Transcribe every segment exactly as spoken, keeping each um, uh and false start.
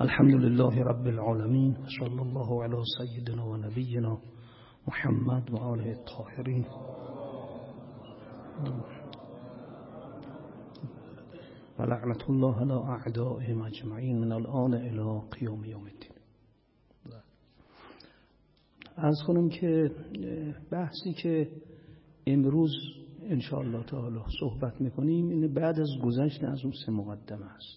الحمد لله رب العالمين صلی الله علی سیدنا و نبینا محمد و آله الطاهرین و لعنت الله علی اعدائهم اجمعین من الان الی قیام یوم الدین. عرض کنم که بحثی که امروز ان شاء الله تعالی صحبت میکنیم اینه بعد از گذشت از اون سه مقدمه است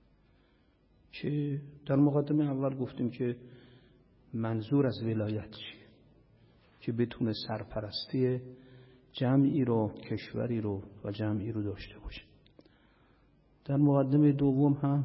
که در مقدمه اول گفتیم که منظور از ولایت چیه، که بتونه سرپرستی جمعی رو، کشوری رو و جمعی رو داشته باشه. در مقدمه دوم هم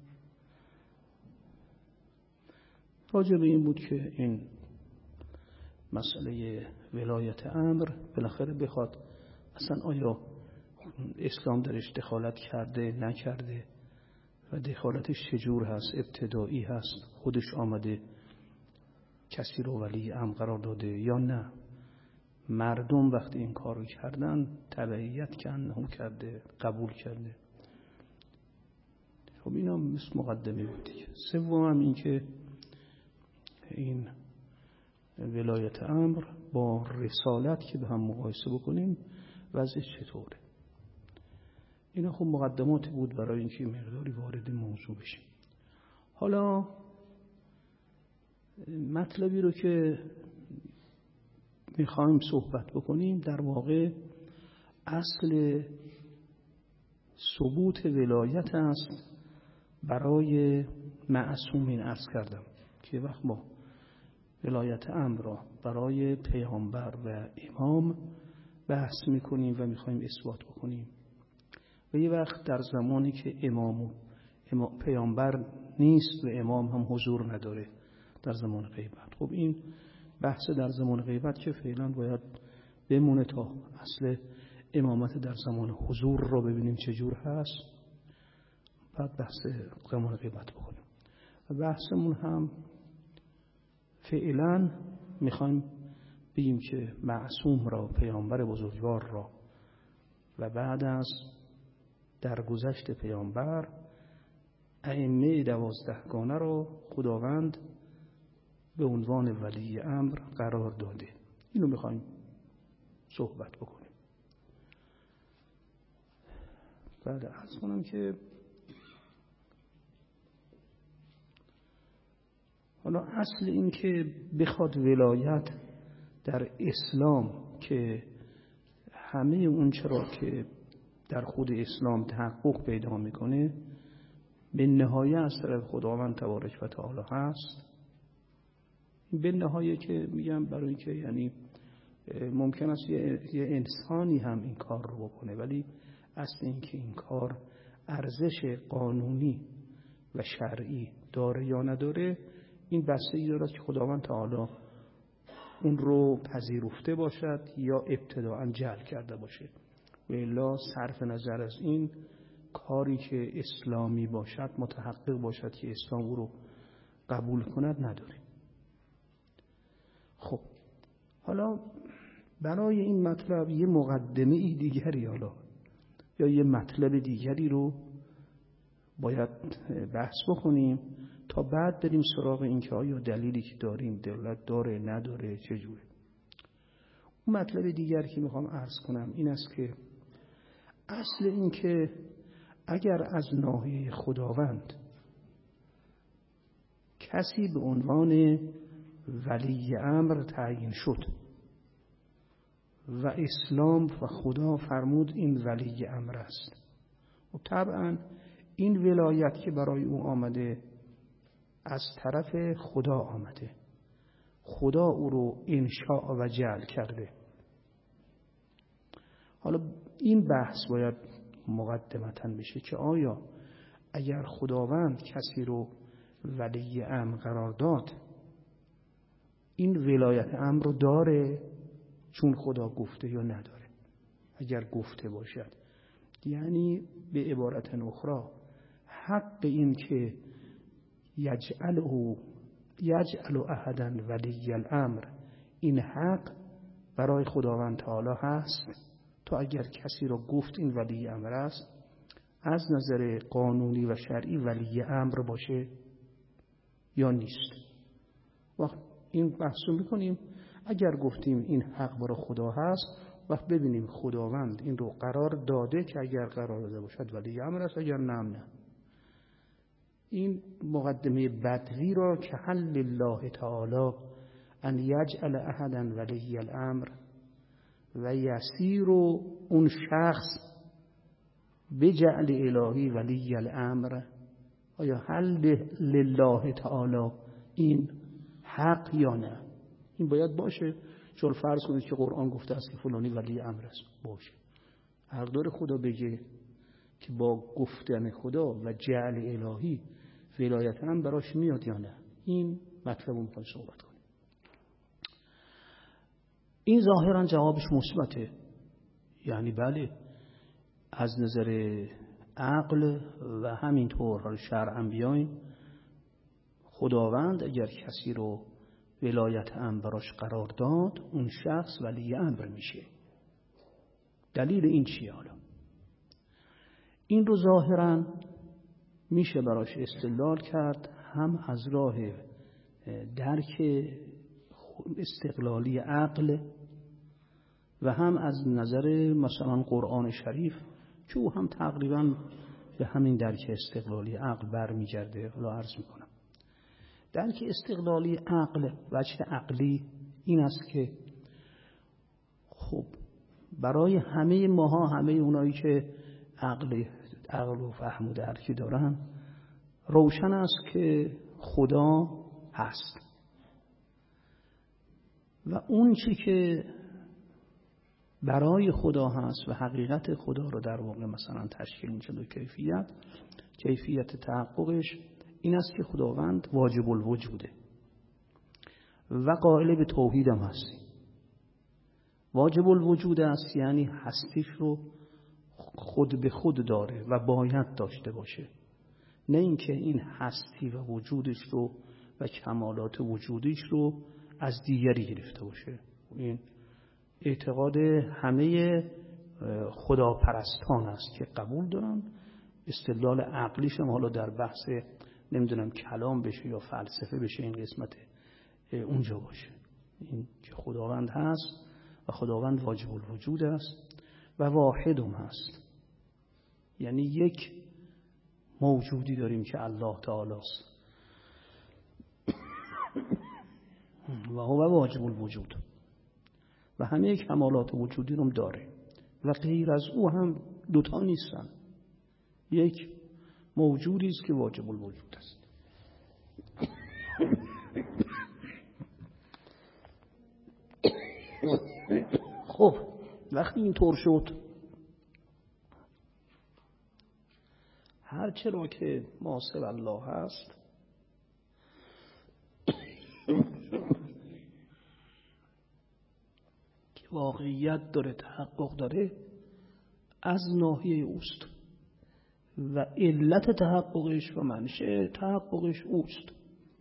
راجع به این بود که این مسئله ولایت امر بالاخره بخواد اصلا آیا اسلام درش دخالت کرده نکرده و دخالتش چجور هست، ابتدایی هست، خودش آمده کسی رو ولی امر قرار داده یا نه مردم وقتی این کار رو کردن تبعیت کردن کرده قبول کرده. خب اینا مثل مقدمه بود دیگه. سوم هم این که این ولایت امر با رسالت که به هم مقایسه بکنیم وضعش چطوره. اینا خب مقدماتی بود برای اینکه مقداری وارد موضوع بشیم. حالا مطلبی رو که میخوایم صحبت بکنیم در واقع اصل ثبوت ولایت است برای معصومین. عرض کردم که وقت ما ولایت امر را برای پیامبر و امام بحث میکنیم و میخوایم اثبات بکنیم و یه وقت در زمانی که امام و پیامبر نیست و امام هم حضور نداره در زمان غیبت، خب این بحث در زمان غیبت که فعلا باید بمونه تا اصل امامت در زمان حضور رو ببینیم چجور هست، بعد بحث زمان غیبت بکنیم. و بحثمون هم فعلا میخوایم بگیم که معصوم را، پیامبر بزرگوار را و بعد از درگذشت پیامبر ائمه دوازدهگانه را خداوند به عنوان ولی امر قرار داده. اینو میخوایم صحبت بکنیم. بعد عرض کنم که حالا اصل این که بخواد ولایت در اسلام که همه اون چرا که در خود اسلام تحقق پیدا میکنه به نهایه از طرف خداوند تبارک و تعالی هست. به نهایه که میگم برای که یعنی ممکن است یه, یه انسانی هم این کار رو بکنه، ولی اصل این که این کار ارزش قانونی و شرعی داره یا نداره این بستگی دارد که خداوند تعالی اون رو پذیرفته باشد یا ابتداءً جعل کرده باشه. و الا صرف نظر از این کاری که اسلامی باشد، متحقق باشد که اسلام او رو قبول کند، نداره. خب حالا برای این مطلب یه مقدمه دیگری حالا یا یه مطلب دیگری رو باید بحث بکنیم تا بعد بریم سراغ این که آیا دلیلی که داریم دلالت داره نداره چجوره. اون مطلب دیگری که میخوام عرض کنم این است که اصل این که اگر از ناحیه خداوند کسی به عنوان ولی امر تعیین شد و اسلام و خدا فرمود این ولی امر است و طبعا این ولایت که برای او آمده از طرف خدا آمده، خدا او رو انشاء و جعل کرده. حالا این بحث باید مقدمتاً بشه که آیا اگر خداوند کسی رو ولی امر قرار داد این ولایت امر رو داره چون خدا گفته یا نداره. اگر گفته باشد یعنی به عبارت اخرى حق این که یجعله یجعل احدا ولی الامر، این حق برای خداوند تعالی هست تا اگر کسی را گفت این ولی امر است از نظر قانونی و شرعی ولی امر باشه یا نیست. وقت این بحثو میکنیم اگر گفتیم این حق برای خدا هست، وقت ببینیم خداوند این رو قرار داده که اگر قرار داده باشد ولی امر است، اگر نه نه. این مقدمه بدوی را که حل الله تعالی ان یجعل احدا ولی الامر و یسیر اون شخص بجعل الهی ولی الامر، آیا حل لله تعالی این حق یا نه؟ این باید باشه، چون فرض کنید که قرآن گفته است که فلانی ولی امر است، باشه حق داره خدا بگه که با گفتن خدا و جعل الهی ولایت هم براش میاد یا نه. این مطلب رو میخوایم صحبت کنیم. این ظاهرا جوابش مثبته، یعنی بله از نظر عقل و همینطور شرعاً بیایم، خداوند اگر کسی رو ولایت امر براش قرار داد، اون شخص ولی امر میشه. دلیل این چیه؟ حالا این رو ظاهراً میشه براش استدلال کرد، هم از راه درک استقلالی عقل و هم از نظر مثلا قرآن شریف که او هم تقریباً به همین درک استقلالی عقل برمیگرده. حالا عرض میکنم درک استقلالی عقل، وجه عقلی این است که خب برای همه ماها، همه اونایی که عقل عقل و فهم و درکی دارن، روشن است که خدا هست و اون چی که برای خدا هست و حقیقت خدا رو در واقع مثلا تشکیل میشه دو کیفیت. کیفیت تحققش این است که خداوند واجب الوجوده و قائل به توحید هم هستی. واجب الوجود است یعنی هستیش رو خود به خود داره و باید داشته باشه، نه اینکه این هستی و وجودش رو و کمالات وجودیش رو از دیگری گرفته باشه. این اعتقاد همه خداپرستان است که قبول دارن. استدلال عقلیش هم حالا در بحث نمیدونم کلام بشه یا فلسفه بشه این قسمت اونجا باشه، این که خداوند هست و خداوند واجب الوجود است و واحد هم هست، یعنی یک موجودی داریم که الله تعالی است و هو واجب الوجود و همه کمالات وجودی رو داره و غیر از او هم دوتا نیستن، یک موجودی است که واجب الوجود است. خب وقتی این طور شد، هر چرا که ماسب الله هست که واقعیت داره، تحقق داره، از ناحیه اوست و علت تحققش و منشأ تحققش اوست.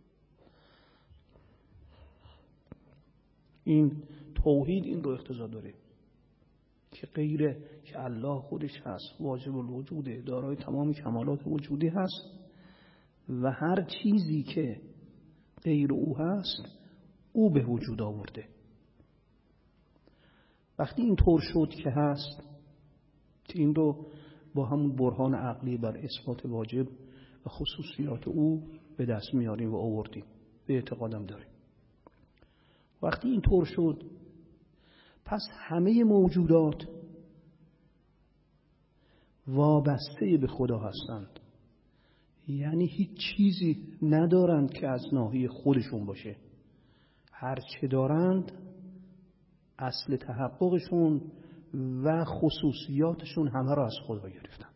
این توحید این رو اقتضا داره که غیر که الله خودش هست، واجب الوجوده، دارای تمام کمالات وجودی هست و هر چیزی که غیر او هست او به وجود آورده. وقتی این طور شد که هست، این رو با همون برهان عقلی بر اثبات واجب و خصوصیات او به دست میاریم و آوردیم، به اعتقادم داریم. وقتی این طور شد، پس همه موجودات وابسته به خدا هستند، یعنی هیچ چیزی ندارند که از ناحیه خودشون باشه، هر چه دارند اصل تحققشون و خصوصیاتشون همه را از خدا گرفتن.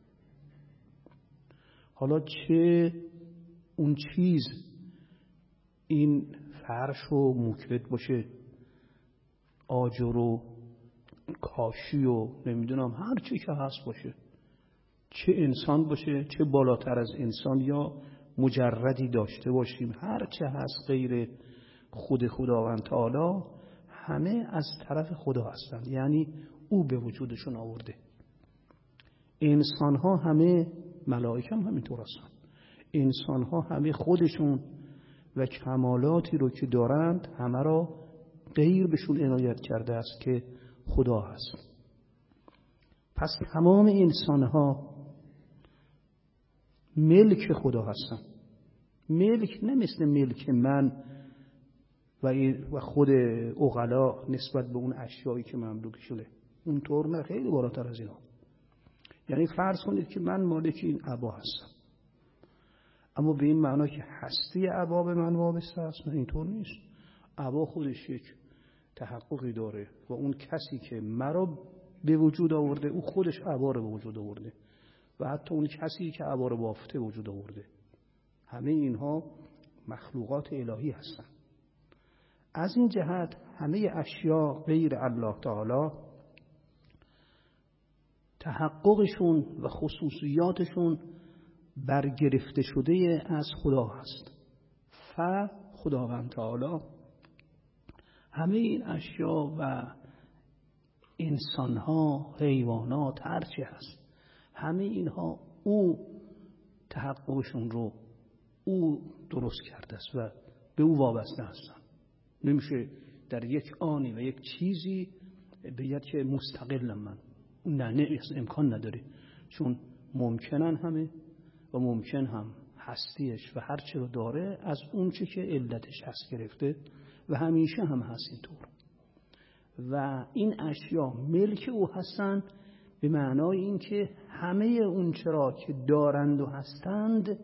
حالا چه اون چیز این فرش و موکبت باشه، آجر و کاشی و نمیدونم هر چی که هست باشه، چه انسان باشه، چه بالاتر از انسان یا مجردی داشته باشیم، هر چه هست غیر خود خداوند تعالی همه از طرف خدا هستند، یعنی او به وجودشون آورده. انسان ها همه، ملائکه هم همینطور هستند، انسان ها همه خودشون و کمالاتی رو که دارند همه را غیر بهشون عنایت کرده است که خدا هست. پس تمام انسانها ملک خدا هستن. ملک نه مثل ملک من و خود عقلا نسبت به اون اشیایی که مملوک شده، اونطور نه، خیلی بالاتر از اینا. یعنی فرض کنید که من مالک این عبا هستم، اما به این معنا که هستی عبا به من وابسته است، نه، اینطور نیست. عبا خودش یک تحققی داره و اون کسی که مرا به وجود آورده او خودش عبا رو به وجود آورده و حتی اون کسی که عبا رو بافته وجود آورده. همه اینها مخلوقات الهی هستند. از این جهت همه اشیا غیر الله تعالی تحققشون و خصوصیاتشون برگرفته شده از خدا هست. ف خداوند تعالی همه این اشیا و انسانها، حیوانات، هرچی هست، همه اینها او تحققشون رو او درست کرده است و به او وابسته هستن. نمیشه در یک آنی و یک چیزی بگید که مستقلم من، نه، نه، امکان نداره، چون ممکنن همه و ممکن هم هستیش و هرچی رو داره از اون چی که علتش هست گرفته و همیشه هم هست اینطور. و این اشیا ملک او هستند به معنای این که همه اون چرا که دارند و هستند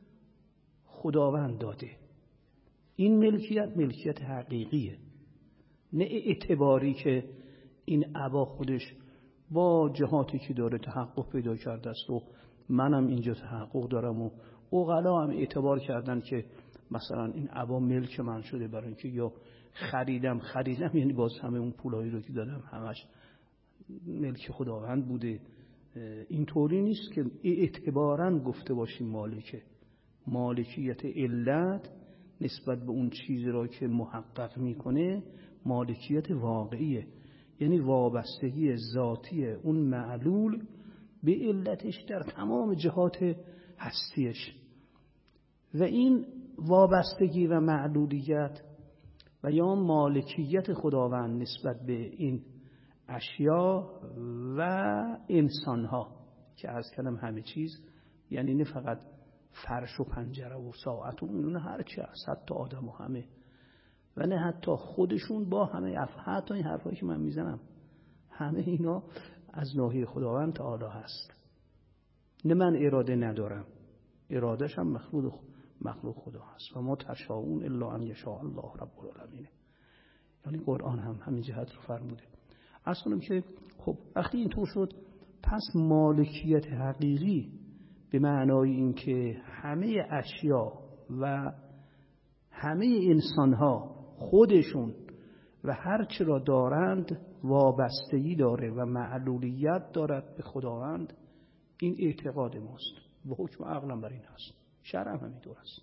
خداوند داده. این ملکیت ملکیت حقیقیه، نه اعتباری که این عبا خودش با جهاتی که داره تحقق پیدا کرده است و منم اینجا تحقق دارم و عقلا هم اعتبار کردن که مثلا این عبا ملک من شده، برای اینکه یا خریدم خریدم یعنی باز همه اون پولایی رو که دادم همش ملک خداوند بوده. اینطوری نیست که اعتباراً گفته باشیم مالکه. مالکیت علت نسبت به اون چیزی را که محقق میکنه مالکیت واقعیه، یعنی وابستگی ذاتی اون معلول به علتش در تمام جهات هستیش. و این وابستگی و معلولیت و یا مالکیت خداوند نسبت به این اشیا و انسانها که از کلم همه چیز، یعنی نه فقط فرش و پنجره و ساعت و اون هر چی هست، حتی آدم و همه، و نه حتی خودشون با همه حتی این حرفایی که من میزنم همه اینا از ناحیه خداوند تعالی هست. نه من اراده ندارم، ارادهش هم مخلوق مخلوق خدا هست و ما تشاءون الا ان یشاء الله رب العالمین. یعنی قرآن هم همین جهت رو فرموده. عرض کنم که خب وقتی اینطور شد، پس مالکیت حقیقی به معنای این که همه اشیا و همه انسانها خودشون و هر چی را دارند وابستگی داره و معلولیت دارد به خداوند. این اعتقاد ماست و حکم عقلم بر این هست، شرع هم همینطور است.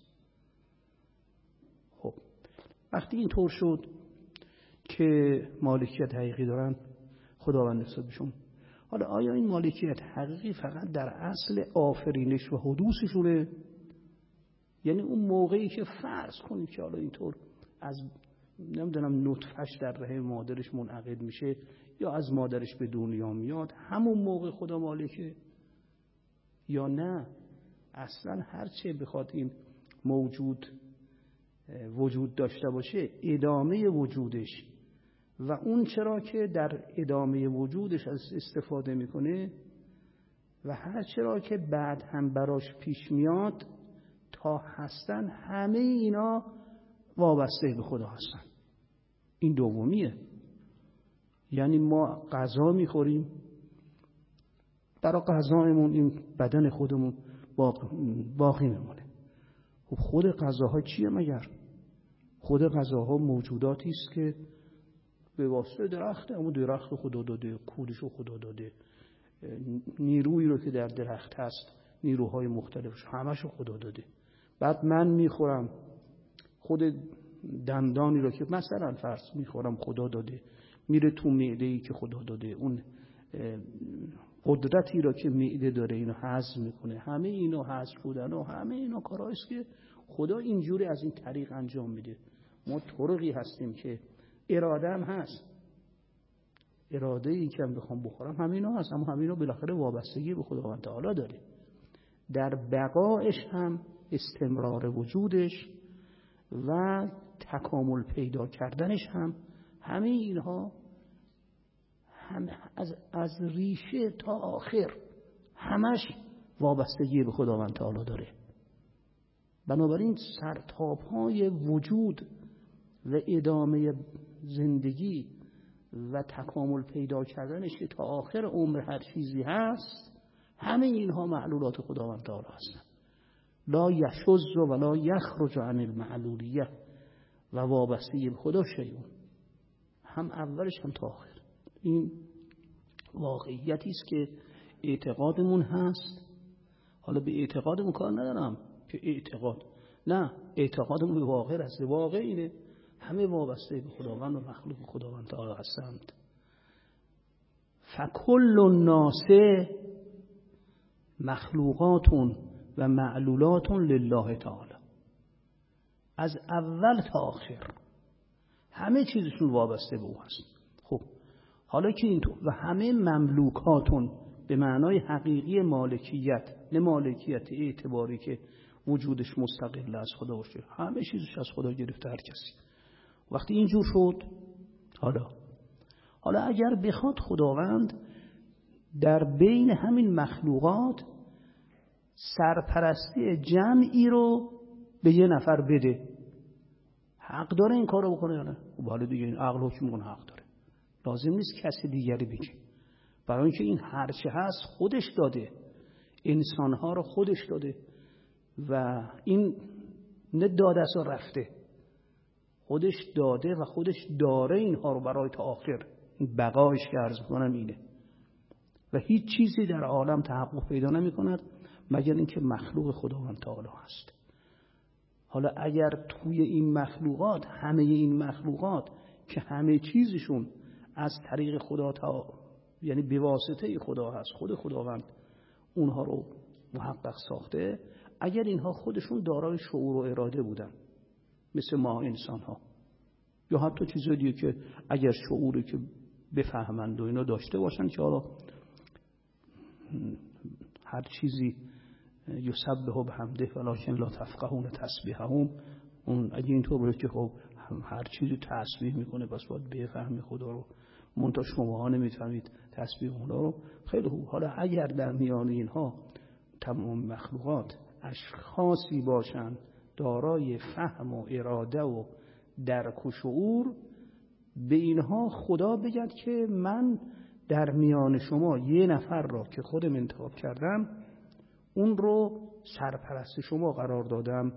خب وقتی اینطور شد که مالکیت حقیقی دارن خداوند نسبت بهشون، حالا آیا این مالکیت حقیقی فقط در اصل آفرینش و حدوثشونه؟ یعنی اون موقعی که فرض کنید که حالا اینطور از نمیدونم نطفهش در رحم مادرش منعقد میشه یا از مادرش به دنیا میاد، همون موقع خدا مالکه؟ یا نه اصلا هرچه بخواد این موجود وجود داشته باشه ادامه وجودش و اون چرا که در ادامه وجودش از استفاده میکنه و هر چرا که بعد هم براش پیش میاد تا هستن، همه اینا وابسته به خدا هستن. این دومیه. یعنی ما غذا میخوریم، برای غذایمون این بدن خودمون باقی میمونه. خب خود غذاها چیه مگر؟ خود غذاها موجوداتی است که به واسطه درخته، اما درخت خدا داده، کودشو خدا داده، نیرویی رو که در درخت هست، نیروهای مختلفش همشو خدا داده. بعد من میخورم، خود دندانی رو که مثلا فرض میخورم خدا داده، میره تو معده‌ای که خدا داده، اون قدرتی را که معده داره اینو هضم میکنه، همه اینو هضم بودن و همه اینا کارهایی است که خدا اینجوری از این طریق انجام میده. ما طرقی هستیم که اراده هم هست، اراده ای که هم بخوام بخورم همینا هست، اما همینا بالاخره وابستگی به خداوند تعالی داره. در بقایش هم استمرار وجودش و تکامل پیدا کردنش هم همه اینها هم از, از ریشه تا آخر همش وابستگی به خداوند تعالی داره. بنابراین سرتاپ‌های وجود و ادامه زندگی و تکامل پیدا کردنش که تا آخر عمر هر چیزی هست، همه اینها معلولات خداوند تعالی هستن. لا یشذ ولا یخرج عن المعلولیه و وابستگی به خدا شیون، هم اولش هم تا آخر. این واقعیتی است که اعتقادمون هست. حالا به اعتقادمون کار ندارم که اعتقاد نه، اعتقادمون به واقع است. واقع اینه همه وابسته به خداوند و مخلوق خداوند تعالی هستند. فکل الناس مخلوقات و معلولات لله تعالی. از اول تا آخر همه چیزشون وابسته به او هست. خب حالا که اینطور و همه مملوکاتون به معنای حقیقی مالکیت، نه مالکیت اعتباری که وجودش مستقل از خدا باشه، همه چیزش از خدا گرفته هر کسی. وقتی اینجور شد، حالا حالا اگر بخواد خداوند در بین همین مخلوقات سرپرستی جمعی رو به یه نفر بده، حق داره این کار رو بکنه یا نه؟ خب حالا دیگه این عقل حکم میکنه حق داره، لازم نیست کسی دیگری بگه، برای اینکه این هرچه هست خودش داده، انسانها رو خودش داده و این نه داده است و رفته، خودش داده و خودش داره اینها رو برای تا آخر. این بقایش که عرض کنم اینه و هیچ چیزی در عالم تحقق پیدا نمی کند مگر اینکه مخلوق خداوند تعالی هست. حالا اگر توی این مخلوقات، همه این مخلوقات که همه چیزشون از طریق خدا تا یعنی به واسطه خدا هست، خود خداوند اونها رو محقق ساخته، اگر اینها خودشون دارای شعور و اراده بودن مثل ما انسان ها، یا حتی چیزای دیگه که اگر شعوری که بفهمند و اینا داشته باشن که حالا هر چیزی یسبح بحمده ولکن لا تفقهون تسبیحهم، اون اگه اینطور باشه که خب هر چیزی تسبیح میکنه بس باید بفهمی خدا رو، منتها شما ها نمیفهمید تسبیح اونا رو. خیلی خوب، حالا اگر در میان اینها تمام مخلوقات اشخاصی باشند دارای فهم و اراده و درک و شعور، به اینها خدا بگد که من در میان شما یه نفر را که خودم انتخاب کردم اون رو سرپرست شما قرار دادم.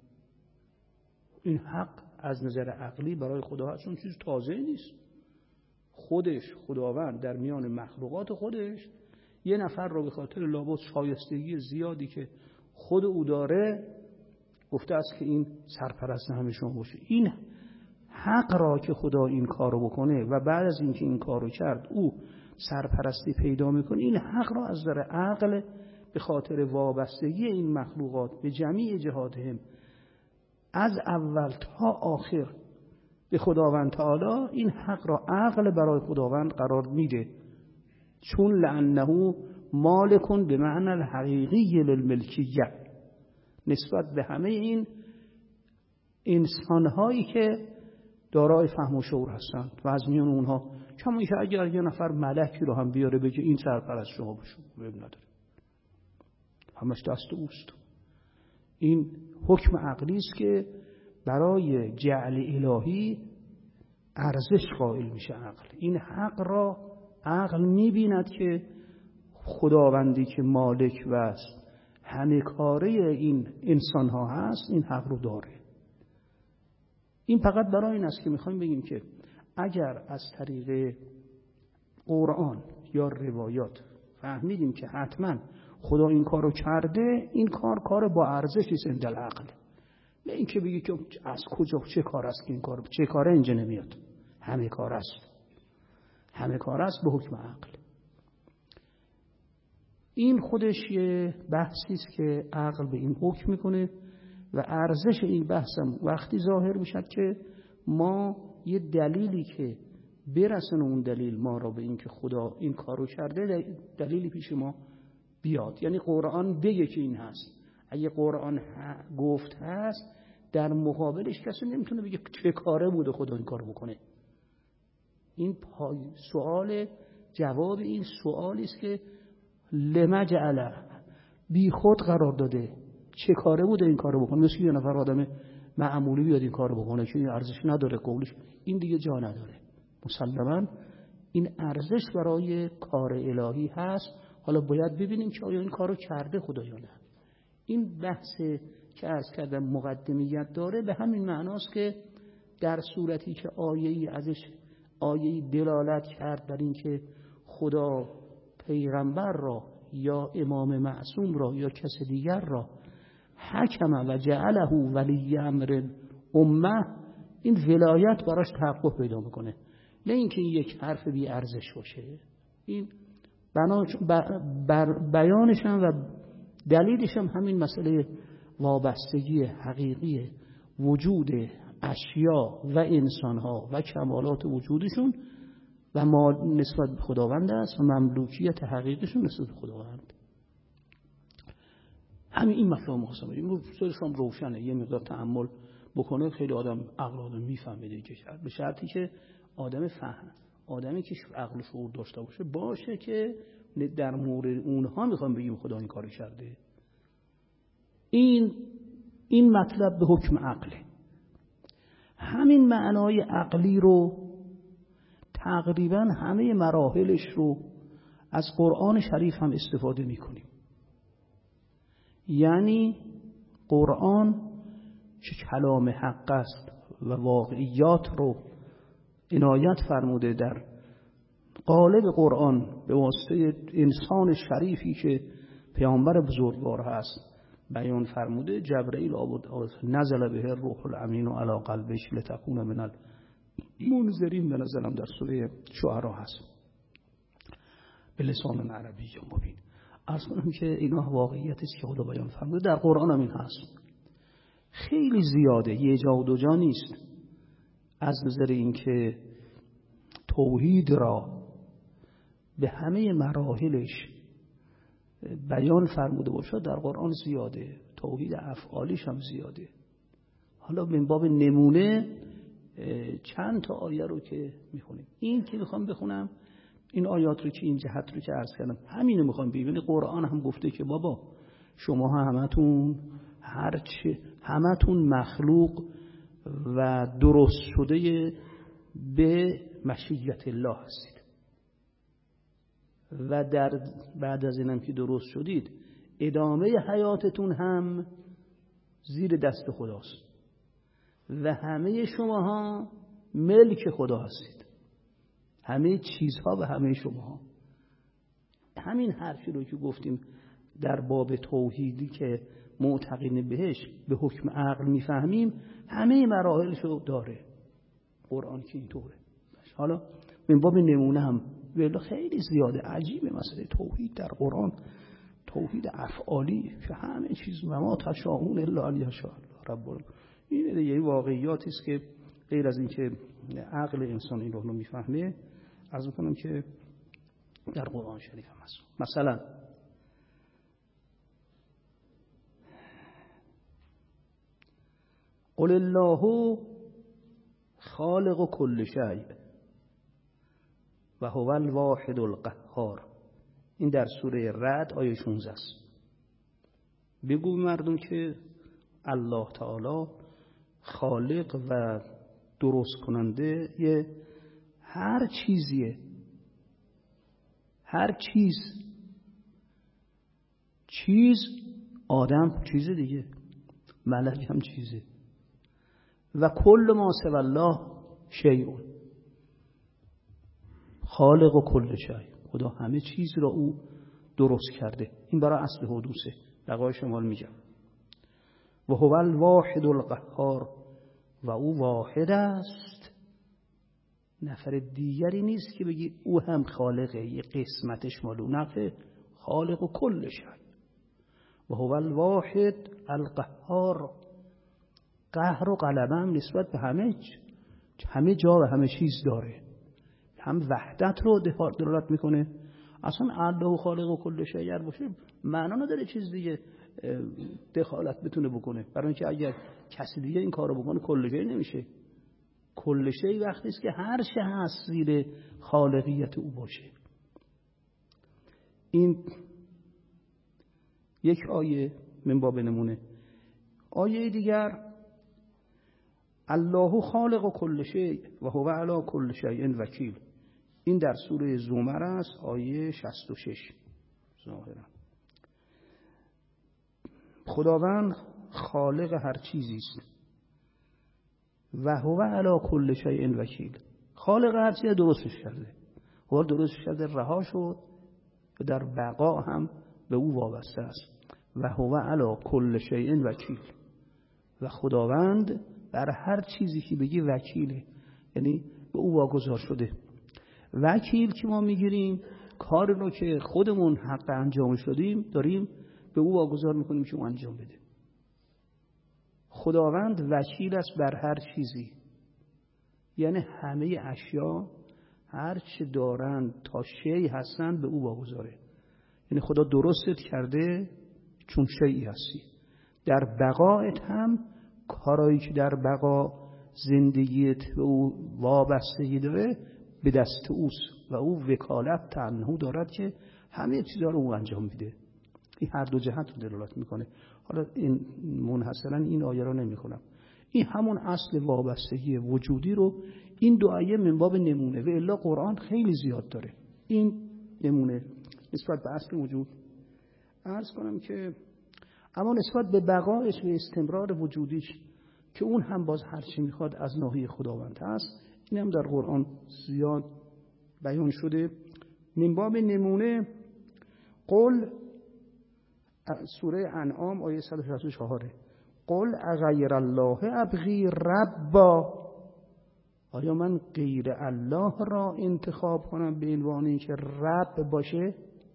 این حق از نظر عقلی برای خدا هست، اون چیز تازه نیست. خودش خداوند در میان مخلوقات خودش یه نفر رو به خاطر لابد شایستگی زیادی که خود او داره گفته است که این سرپرست همه شما باشه. این حق را که خدا این کار رو بکنه و بعد از اینکه این کار رو کرد او سرپرستی پیدا میکنه، این حق را از نظر عقل به خاطر وابستگی این مخلوقات به جمیع جهاتهم از اول تا آخر به خداوند تعالی، این حق را عقل برای خداوند قرار میده، چون لانه مالکون به معنی الحقیقی للملکیه، نسبت به همه این انسانهایی که دارای فهم و شعور هستند و از میان اونها کما که اگر یه نفر ملکی رو هم بیاره بگه این سرپرست شما باشه، وب نداره، همش دست اوست. این حکم عقلی است که برای جعل الهی ارزش قائل میشه عقل. این حق را عقل میبیند که خداوندی که مالک و همه کاره این انسان ها هست این حق رو داره. این فقط برای این است که میخوایم بگیم که اگر از طریق قرآن یا روایات فهمیدیم که حتما خدا این کار رو کرده، این کار کار با ارزشی است عند العقل، نه اینکه بگی که از کجا چه کار است که این کار چه کاره اینجا نمیاد، همه کار است، همه کار است به حکم عقل. این خودش یه بحثی است که عقل به این حکم میکنه و ارزش این بحثم وقتی ظاهر میشه که ما یه دلیلی که برسونه اون دلیل ما را به این که خدا این کارو کرده دلیلی پیش ما بیاد. یعنی قرآن بگه که این هست. اگه قرآن گفت هست در مقابلش کسی نمیتونه بگه چه کاره بوده خدا این کارو بکنه. این سوال جواب این سوالی است که لما جعله بی خود قرار داده چه کاره بوده این کارو بکنه. مثل یه نفر آدم معمولی بیاد این کارو بکنه که این ارزش نداره قولش، این دیگه جا نداره. مسلماً این ارزش برای کار الهی هست. حالا باید ببینیم که آیا این کارو کرده خدا یا نه. این بحث که عرض کردم مقدمیت داره به همین معناست که در صورتی که آیه‌ای ازش آیه‌ای دلالت کرد بر این که خدا پیغمبر را یا امام معصوم را یا کس دیگر را حکم و جعله ولی امر امه، این ولایت براش تحقق پیدا میکنه، نه اینکه این یک حرف بی ارزش باشه. این بر بیانش هم و دلیلش هم همین مسئله وابستگی حقیقی وجود اشیا و انسانها و کمالات وجودشون و ما نسبت به خداوند است و مملوکیت حقیقیشون نسبت به خداوند. همین این مطلب مخصوصا این سرشم روشنه. یه مقدار تأمل بکنه خیلی آدم عقل آدم میفهمه دیگه، شرط به شرطی که آدم فهم آدمی که عقل و شعور داشته باشه باشه که در مورد اونها میخوام بگیم خدا این کاری کرده. این این مطلب به حکم عقله. همین معنای عقلی رو تقریبا همه مراحلش رو از قرآن شریف هم استفاده میکنیم. یعنی قرآن که کلام حق است و واقعیات رو عنایت فرموده در قالب قرآن به واسطه انسان شریفی که پیامبر بزرگوار هست بیان فرموده. جبرئیل آورد نزل به الروح الامین و علی قلبش لتکون من المنذرین، به نظرم در سوره شعراء هست، به لسان عربی مبین. عرض کنم که اینا واقعیتی است که خدا بیان فرموده، در قرآن هم این هست. خیلی زیاده، یه جا و دو جا نیست. از نظر اینکه توحید را به همه مراحلش بیان فرموده باشد در قرآن زیاده. توحید افعالیش هم زیاده. حالا من باب نمونه چند تا آیه رو که میخونیم. این که میخوام بخونم این آیات رو که این جهت رو که عرض کردم همینو میخوام ببینید. قرآن هم گفته که بابا شما همتون هرچه همتون مخلوق و درست شده به مشیت الله هستید و در بعد از اینم که درست شدید ادامه حیاتتون هم زیر دست خداست و همه شماها ملک خدا هستید. همه چیزها و همه شماها. همین حرفی رو که گفتیم در باب توحیدی که معتقدین بهش به حکم عقل میفهمیم، همه مراحلش رو داره قرآن که اینطوره. حالا من باب نمونه هم ولی خیلی زیاده. عجیبه مسئله توحید در قرآن، توحید افعالی که همه چیز و ما تشاءون الا ان یشاء الله رب العالمین. این دیگه واقعیاتی است که غیر از این که عقل انسان این رو میفهمه، عرض میکنم که در قرآن شریف هم هست. مثلا قل الله خالق كل شيء و هو الواحد القهار. این در سوره رعد آیه شانزده است. بگو مردم که الله تعالی خالق و درست کننده یه هر چیزیه. هر چیز چیز آدم چیز دیگه، ملک هم چیزه. و کل ما سوی الله شیء، خالق و کل شیء. خدا همه چیز را او درست کرده. این برای اصل حدوثه. بقای شمال میگم و هو الواحد القهار، و او واحد است، نفر دیگری نیست که بگی او هم خالقه، یه قسمتش مالو نفه. خالق کل شی و هو الواحد القهار. قهر و غلبه هم نسبت به همه همه جا و همه چیز داره. هم وحدت رو دلالت میکنه. اصلا الله خالق و کل شی اگر باشه معنا نداره چیز دیگه دخالت بتونه بکنه، برای اینکه اگر کسی دیگه این کارو بکنه کل شی نمیشه. کل شی وقتی است که هر چه هست زیر خالقیت او باشه. این یک آیه من باب نمونه. آیه دیگر الله خالق کل شی و هو علی کل شیء وکیل. این در سوره زمر است، آیه شصت و شش. ظاهرا خداوند خالق هر چیزی است و هو علی کل شیء وکیل. خالق هر چیز درستش کرده، هو درستش کرده، رها شد و در بقا هم به او وابسته است. و هو علی کل شیء وکیل. و خداوند بر هر چیزی که بگی وکیله، یعنی به او واگذار شده. وکیل که ما میگیریم کار رو که خودمون حق انجامش دادیم داریم به او واگذار میکنیم که او انجام بده. خداوند وکیل است بر هر چیزی، یعنی همه اشیا هر چه دارن تا شی هستن به او واگذاره. یعنی خدا درستت کرده چون شیئی هستی. در بقایت هم کارایی که در بقا زندگیت به او وابستگی داره به دست اوست و او وکالت تنهو دارد که همه چیزا رو او انجام میده. این هر دو جهت رو دلالت میکنه. حالا این منحصرا این آیه رو نمیخونم. این همون اصل وابستگی وجودی رو این دو آیه من باب نمونه و الا قرآن خیلی زیاد داره. این نمونه نسبت به اصل وجود. عرض کنم که اما نسبت به بقایش و استمرار وجودیش که اون هم باز هر چی میخواد از ناحیه خداوند هست، این هم در قرآن زیاد بیان شده. من باب نمونه قل، سوره انعام آیه صد و شصت و چهار، قل اغیر الله ابغی ربا. آیا من غیر الله را انتخاب کنم به عنوان اینکه رب باشه؟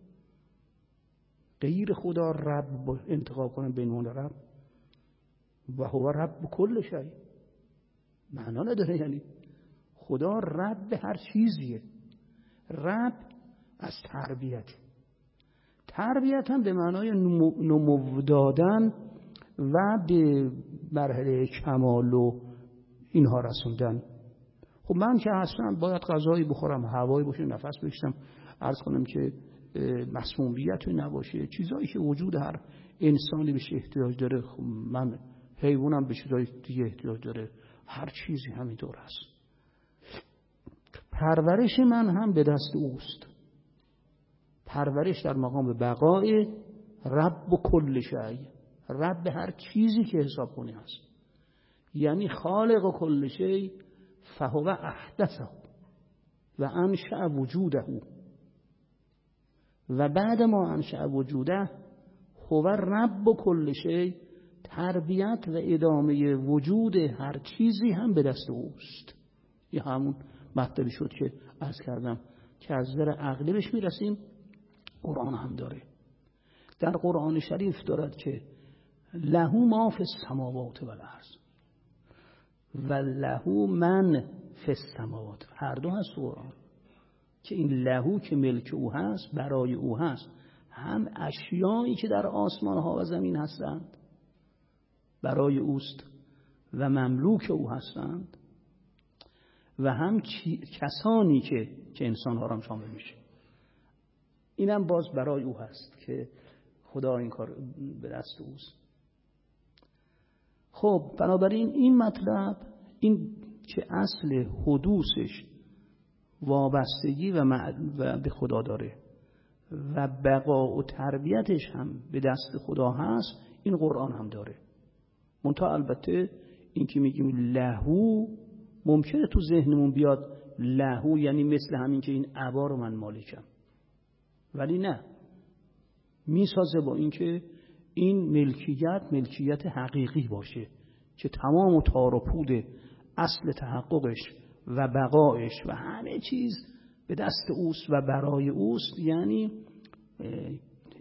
غیر خدا رب انتخاب کنم به عنوان رب؟ و هو رب کل شی. معنا نداره. یعنی خدا رب هر چیزیه. رب از تربیت، تربیت هم به معنای نمو دادن و به مرحله کمال و اینها رسوندن. خب من که اصلا باید غذایی بخورم، هوایی باشه، نفس بکشم، عرض کنم که مسمومیتی نباشه، چیزایی که وجود هر انسانی بهش احتیاج داره. خب من حیوانم به چیزای دیگه احتیاج داره، هر چیزی همینطور هست. پرورش من هم به دست اوست. پرورش در مقام بقای رب و کل شی، رب هر چیزی که حساب کنی هست. یعنی خالق و کل شی فهو احدثه و انشأ وجوده و بعد ما انشأ وجوده هو رب و کل شی. تربیت و ادامه وجود هر چیزی هم به دست اوست. یه همون مطلبی شد که عرض کردم که از نظر عقلی بهش میرسیم. قرآن هم داره. در قرآن شریف دارد که له ما فی السماوات و الارض و له من فی السماوات. هر دو هست قرآن که این لهو که ملک او هست، برای او هست. هم اشیایی که در آسمان ها و زمین هستند برای اوست و مملوک او هستند، و هم کسانی که که انسان ها را شامل میشه، اینم باز برای او هست که خدا این کار به دست اوست. خب بنابراین این مطلب، این که اصل حدوثش وابستگی و, و به خدا داره و بقا و تربیتش هم به دست خدا هست، این قرآن هم داره. منتها البته این که میگیم لهو ممکنه تو ذهنمون بیاد لهو یعنی مثل همین که این عبا رو من مالکم، ولی نه، میسازه با این که این ملکیت ملکیت حقیقی باشه که تمام و تار و پود اصل تحققش و بقایش و همه چیز به دست اوست و برای اوست. یعنی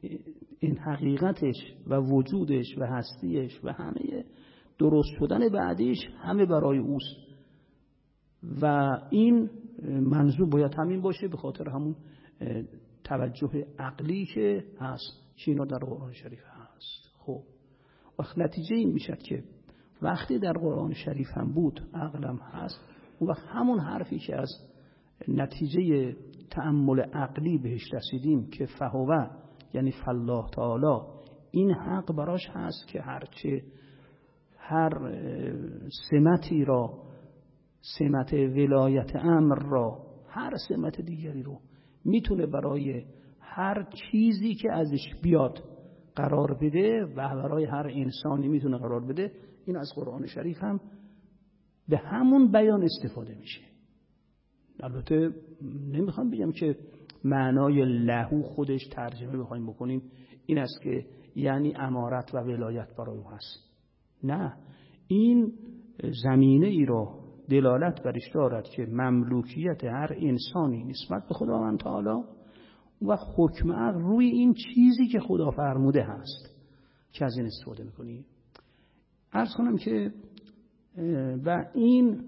این حقیقتش و وجودش و هستیش و همه درست شدن بعدش همه برای اوست و این منظور باید همین باشه، به خاطر همون توجه عقلی که هست که اینا در قرآن شریف هست. خب وقت نتیجه این میشه که وقتی در قرآن شریف هم بود عقلم هست، اون وقت همون حرفی که از نتیجه تأمل عقلی بهش رسیدیم که فهوه یعنی فالله تعالی این حق براش هست که هرچه هر سمتی را، سمت ولایت امر را، هر سمت دیگری رو میتونه برای هر چیزی که ازش بیاد قرار بده و برای هر انسانی میتونه قرار بده. این از قرآن شریف هم به همون بیان استفاده میشه. البته نمیخوام بگم که معنای لهو خودش ترجمه بخوایم بکنیم این است که یعنی امارت و ولایت برای او هست. نه، این زمینه ای را دلالت برش دارد که مملوکیت هر انسانی نسبت به خداوند تعالی و حکم عقل روی این چیزی که خدا فرموده هست که از این استفاده میکنی. عرض کنم که و این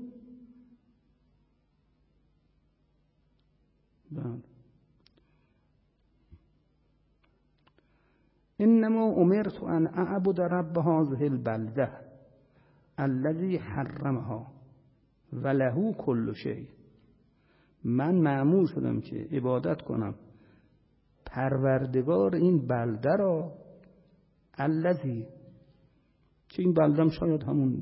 انما امرت ان اعبد رب هذه البلده الذي حرمها وله كل شيء. من مأمور شدم که عبادت کنم پروردگار این بلده را، الذی، که این بلدم شاید همون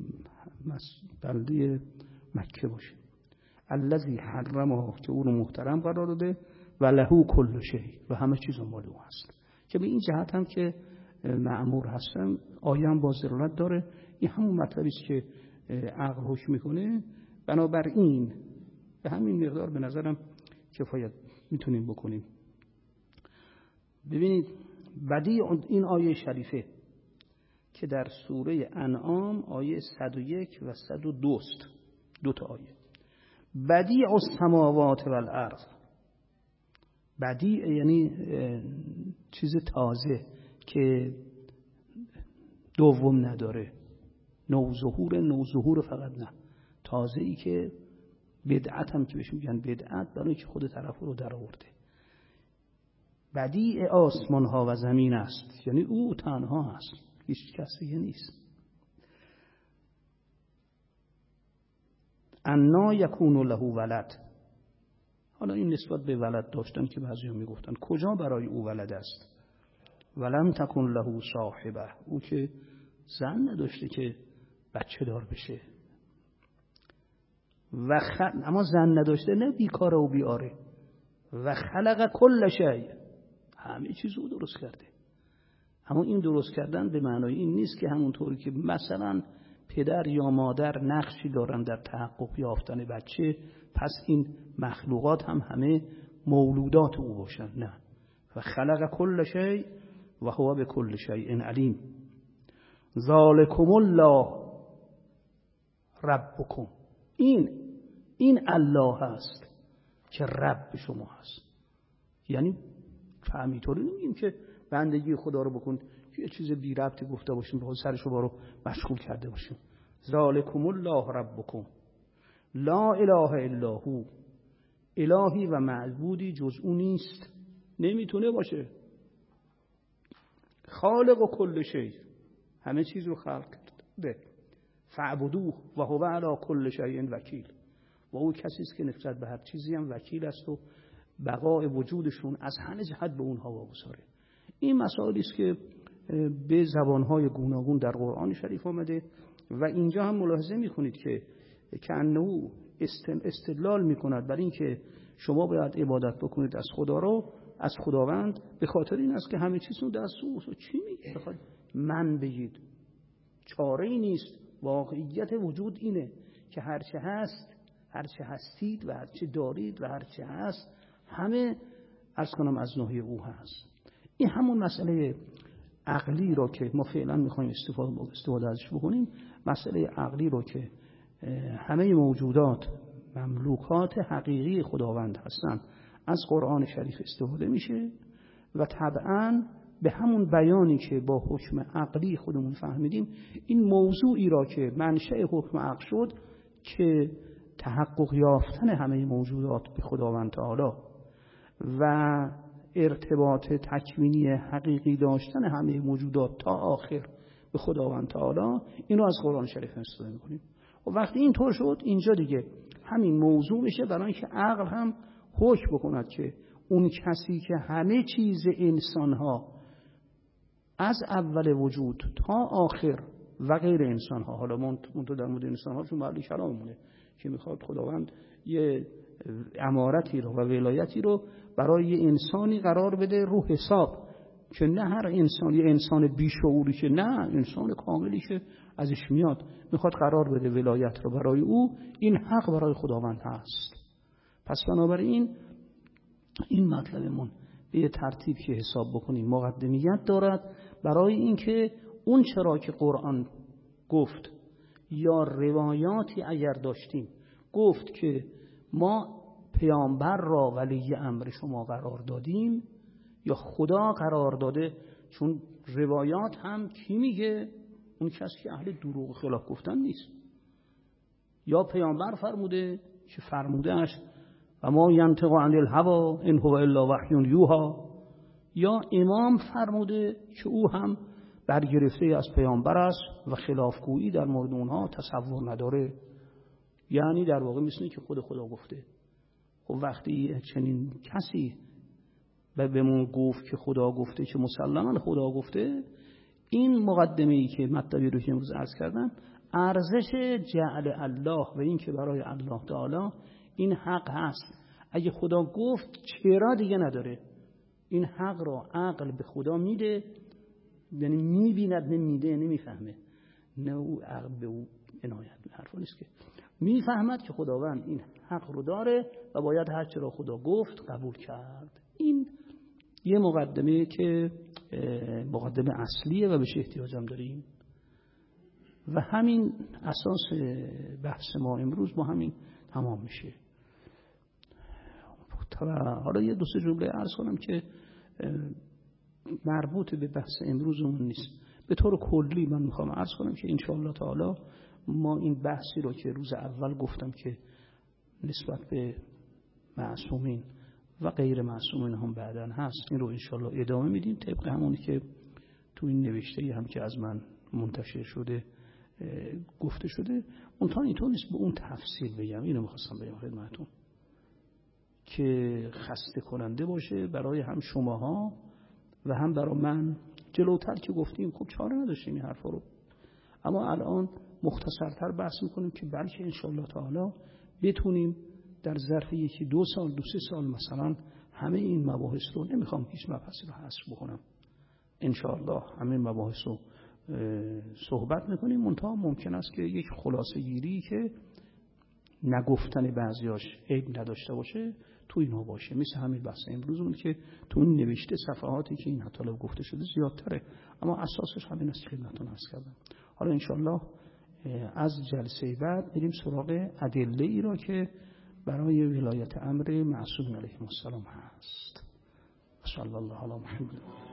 بلده مکه باشه، الذی حرمها که او رو محترم قرار داده و له کل شیء و همه چیز مال او هست. که به این جهت هم که مأمور هستم آیه با ضرورت داره. این همون مطلبی است که عقل حکم میکنه. بنابراین به همین مقدار به نظرم کفایت میتونیم بکنیم. ببینید بدیع این آیه شریفه که در سوره انعام آیه صد و یک و صد و دو است، دو تا آیه. بدیع السماوات و الارض، بدیع یعنی چیز تازه که دوم نداره، نوظهور، نوظهور فقط نه، تازه ای که بدعت هم که بهش میگن بدعت برای که خود طرف رو در آورده. بدیع آسمان ها و زمین است، یعنی او تنها هست، هیچ کسی نیست. انا یکون له ولد، حالا این نسبت به ولد داشتن که بعضی‌ها میگفتن کجا برای او ولد است. ولم تکن له صاحبه، او که زن نداشته که بچه دار بشه و خ... اما زن نداشته نه بیکاره و بیاره. و خلق کل شیء، همه چیز او درست کرده. اما این درست کردن به معنای این نیست که همونطوری که مثلا پدر یا مادر نقشی دارن در تحقق یافتن بچه پس این مخلوقات هم همه مولودات او باشن. نه، و خلق کل شیء و هو بكل شیء علیم. ذالکم الله ربکم، این این الله هست که رب شما هست. یعنی فهمیطوری نمیگیم که بندگی خدا رو بکن یه چیز بی ربطی گفته باشیم بخواد سر شما رو مشغول کرده باشیم. ذالکم الله ربکم لا اله الا هو، الهی و معبودی جز او نیست، نمیتونه باشه. خالق و کل شیء، همه چیز رو خلق کرده. فعبدوه و هو علی کل شیء وکیل، و او کسی است که نسبت به هر چیزی هم وکیل است و بقای وجودشون از همه جهت به اونها واگذاره. این مسائلی است که به زبانهای گوناگون در قرآن شریف آمده و اینجا هم ملاحظه میکنید که کأنه استدلال میکند بر این که شما باید عبادت بکنید از خدا رو، از خداوند، به خاطر این است که همه چیز رو دست اوست. چی میگه؟ بخواد من بگید چاره ای نیست. واقعیت وجود اینه که هرچه هست، هرچه هستید و هرچه دارید و هرچه هست همه عرض کنم از نوحه او هست. این همون مسئله عقلی رو که ما فعلا میخوایم استفاده استفاده ازش بکنیم، مسئله عقلی رو که همه موجودات مملوکات حقیقی خداوند هستن، از قرآن شریف استفاده میشه و طبعاً به همون بیانی که با حکم عقلی خودمون فهمیدیم، این موضوعی را که منشأ حکم عقل شد که تحقق یافتن همه موجودات به خداوند تعالی و ارتباط تکوینی حقیقی داشتن همه موجودات تا آخر به خداوند تعالی، اینو از قرآن شریف استفاده می‌کنیم. و وقتی این طور شد، اینجا دیگه همین موضوع میشه برای اینکه عقل هم حکم بکند که اون کسی که همه چیز انسان‌ها از اول وجود تا آخر و غیر انسان‌ها، حالا من تو در مورد انسان‌ها چون محل کلاممونه که میخواد خداوند یه امارتی رو و ولایتی رو برای یه انسانی قرار بده رو حساب، که نه هر انسان یه انسان بیشعوری که نه، انسان کاملی که ازش میاد میخواد قرار بده ولایت رو برای او، این حق برای خداوند هست. پس بنابراین این مطلبمون به یه ترتیب که حساب بکنیم مقدمیت دارد برای اینکه اون چرا که قرآن گفت یا روایاتی اگر داشتیم گفت که ما پیامبر را ولی امر شما قرار دادیم یا خدا قرار داده، چون روایات هم کی میگه؟ اون کسی که اهل دروغ خلاف گفتن نیست. یا پیامبر فرموده که فرمودهش و ما ینطق عن الهوا ان هو الا وحی یوحی، یا امام فرموده که او هم برگرفته از پیامبر است و خلافگویی در مورد اونها تصور نداره، یعنی در واقع مثل که خود خدا گفته. خب وقتی چنین کسی به بهمون گفت که خدا گفته، که مسلماً خدا گفته، این مقدمه‌ای که مطلبی رو که امروز عرض کردم، ارزش جعل الله و این که برای الله تعالی این حق هست. اگه خدا گفت چرا دیگه نداره، این حق را عقل به خدا میده، یعنی میبیند نمیده نمیفهمه، نه او عقل به او عنایت به حرفا نیست که میفهمد که خداوند این حق رو داره و باید هر چرا خدا گفت قبول کرد. این یه مقدمه که مقدمه اصلیه و بهش احتیاج هم داریم و همین اساس بحث ما امروز با همین تمام میشه. حالا یه دو سه جمله عرض کنم که مربوط به بحث امروزمون نیست. به طور کلی من میخوام عرض کنم که انشاءالله تعالی ما این بحثی رو که روز اول گفتم که نسبت به معصومین و غیر معصومین هم بعداً هست، این رو انشاءالله ادامه میدیم طبق همونی که تو این نوشته هم که از من منتشر شده گفته شده. اون تا اینطور نیست به اون تفصیل بگم، اینو میخواستم بگم خدمتتون که خسته کننده باشه برای هم شماها و هم برای من. جلوتر که گفتیم خب چاره نداشتیم این حرفا رو، اما الان مختصرتر بحث میکنیم که بلکه انشاءالله تعالی بتونیم در ظرف یکی دو سال دو سه سال مثلا همه این مباحث رو، نمیخوام هیچ مبحثی رو حذف بکنم، انشاءالله همه مباحث رو صحبت میکنیم. منتها ممکن است که یک خلاصه گیری که نگفتن بعضیاش عیب نداشته باشه تو اینا باشه، مثل همین بحث امروزمون که تو این نوشته صفحاتی که این حتی گفته شده زیادتره، اما اساسش همین است که خدمتتون عرض کردم. حالا انشاءالله از جلسه بعد بریم سراغ ادله ای را که برای ولایت امر معصوم علیهم السلام هست. صلی الله علی محمد.